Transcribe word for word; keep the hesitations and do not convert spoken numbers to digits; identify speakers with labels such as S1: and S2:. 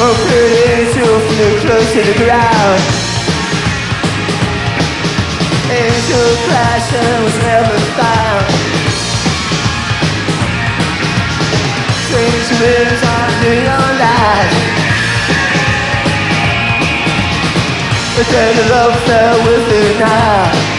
S1: Oh, pretty angel flew close to the ground. Angel passion was never found. Strange winds under your light. But then the love fell with the night.